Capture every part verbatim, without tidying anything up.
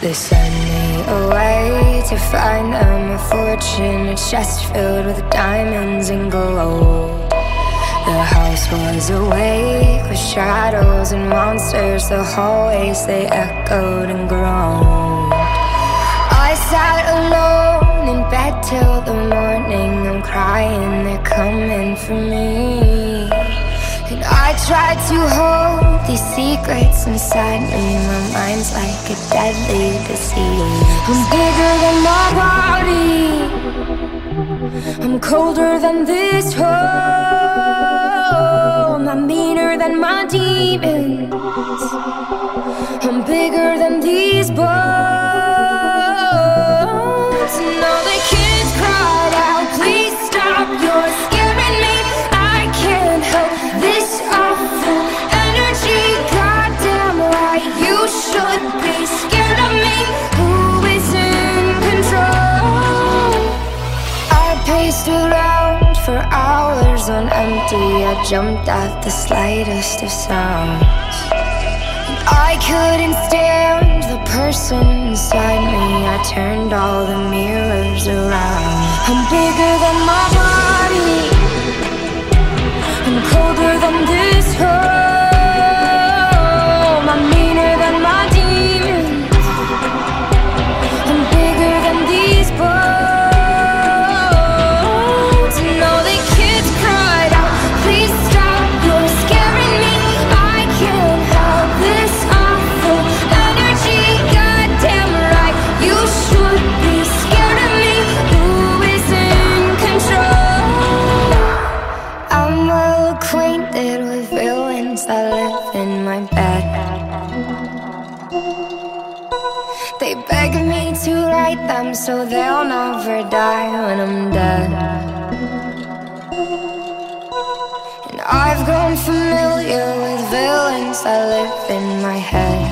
They send me away to find them a fortune, a chest filled with diamonds and gold. The house was awake with shadows and monsters. The hallways, they echoed and groaned. I sat alone in bed till the morning. I'm crying, they're coming for me. And I tried to hold these secrets inside me. My mind's like a deadly disease. I'm bigger than my body, I'm colder than this home. I'm meaner than my demons, I'm bigger than these bones. And all the kids cried out, please stop, you're scaring me. I can't help this awful energy. Goddamn right, you should be scared of me. Who is in control? I paced around for hours on empty. I jumped at the slightest of sounds. I couldn't stand the person inside me. I turned all the mirrors around. I'm bigger than my body, I'm colder than this home. I'm meaner than my demons, I'm bigger than these bones. And all the kids cried out, please stop, you're scaring me. I can't help this awful energy. Goddamn right, you should be scared of me. Who is in control? I'm well acquainted with villains that live in my bed. They beg me to write them so they'll never die when I'm dead. And I've grown familiar with villains that live in my head.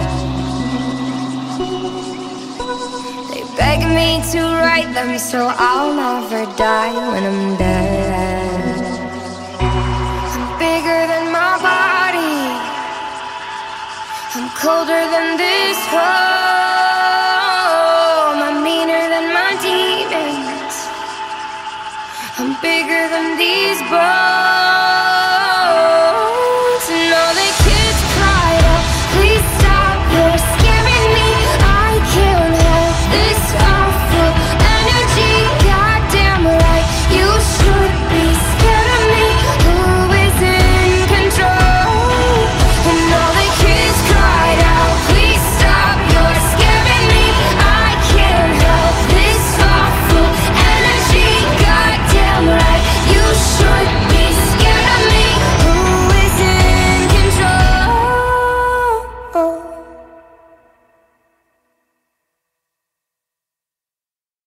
They beg me to write them so I'll never die when I'm dead. I'm bigger than my body, I'm colder than this home. I'm meaner than my demons, I'm bigger than these bones.